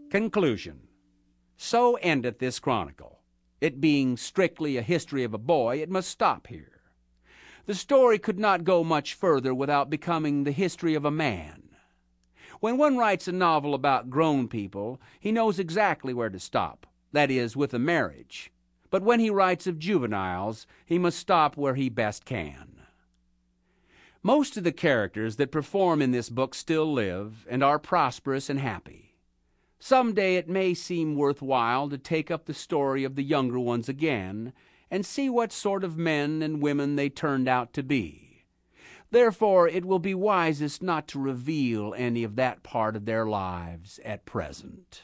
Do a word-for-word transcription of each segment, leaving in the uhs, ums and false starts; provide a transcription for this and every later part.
Conclusion. So endeth this chronicle. It being strictly a history of a boy, it must stop here. The story could not go much further without becoming the history of a man. When one writes a novel about grown people, he knows exactly where to stop, that is, with a marriage. But when he writes of juveniles, he must stop where he best can. Most of the characters that perform in this book still live and are prosperous and happy. Some day it may seem worthwhile to take up the story of the younger ones again and see what sort of men and women they turned out to be. Therefore, it will be wisest not to reveal any of that part of their lives at present.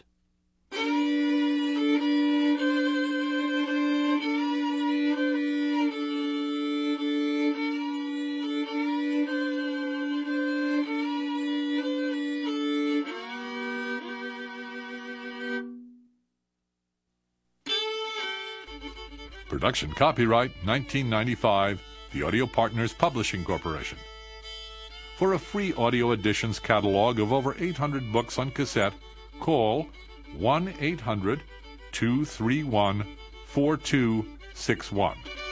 Production copyright nineteen ninety-five, The Audio Partners Publishing Corporation. For a free audio editions catalog of over eight hundred books on cassette, call one eight hundred, two three one, four two six one.